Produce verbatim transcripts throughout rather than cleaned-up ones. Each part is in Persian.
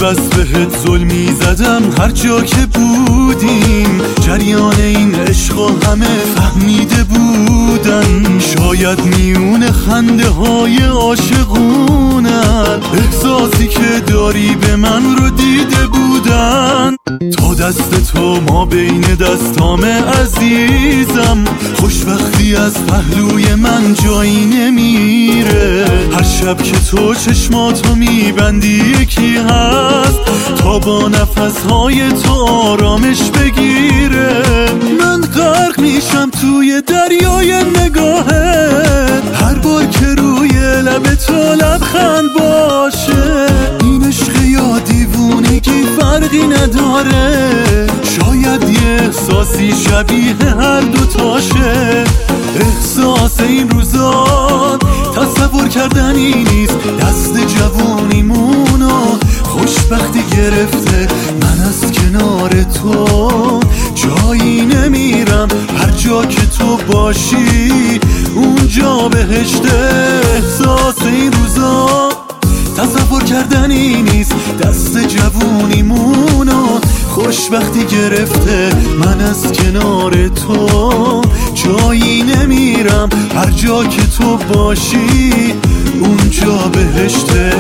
بس بهت ظلمی زدم هر جا که بودیم، جریان این عشق و همه فهمیده بودن. شاید میون خنده های عاشقونت احساسی که داری به من رو دیده بودن. تا دست تو ما بین دستام عزیزم، خوشبختی از پهلوی من جایی نمیره. هر شب که تو چشماتو میبندی یکی هست تا با نفسهای تو آرامش بگیره. من غرق میشم توی دریای نگاهت هر بار که روی لب تو لبخند باشه. این عشق یا دیوونگی فرقی نداره، شاید یه احساسی شبیه هر دوتاشه. احساس این روزا تصور کردنی نیست، دست جوونیمونو خوشبختی گرفته. من از کنار تو جایی نمیرم، هر جا که تو باشی اونجا بهشته. احساس این روزا تصور کردنی نیست، دست جوونیمونو خوشبختی گرفته. من از کنار تو جایی نمیرم، هر جا که تو باشی اونجا بهشته.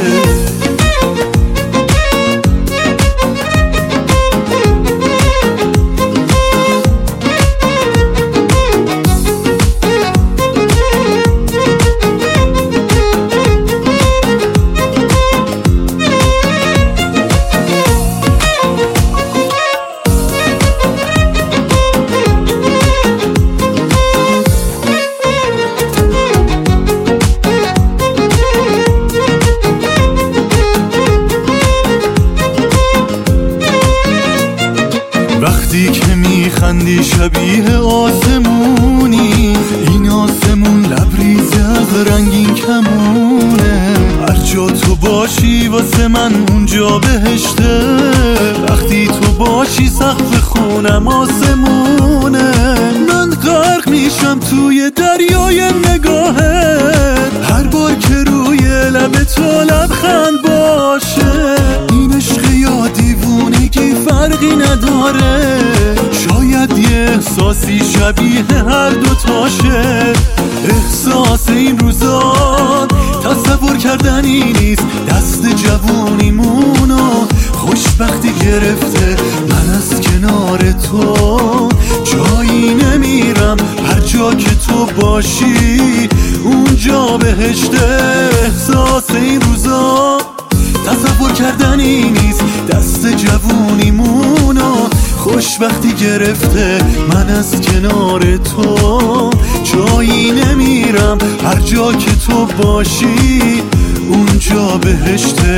وقتی که میخندی شبیه آسمونی، این آسمون لبریز از رنگین کمونه. هر جا تو باشی واسه من اونجا بهشته. وقتی تو باشی سقف خونم آسمونه. من غرق میشم توی دریای نگاهت هر بار که روی لب تو لبخند باشه. این عشق یا دیوونگی فرقی نداره، شاید یه احساسی شبیه هر دوتاشه. احساس این روزا تصور کردنی نیست، دست جوونیمونو خوشبختی گرفته. من از کنار تو جایی نمیرم، هر جا که تو باشی اونجا بهشته. احساس این روزا تصور کردنی نیست، دست جوونیمونو خوشبختی گرفته. من از کنار تو جایی نمیرم، هر جا که تو باشی اونجا بهشته.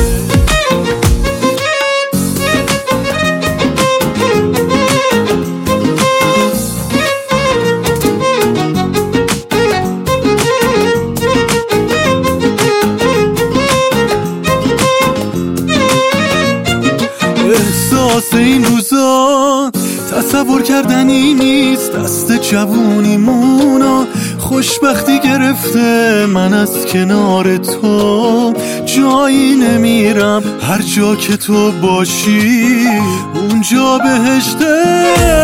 احساس این روزا تصور کردنی نیست، دست جوونیمونو خوشبختی گرفته. من از کنار تو جایی نمیرم، هر جا که تو باشی اونجا بهشته.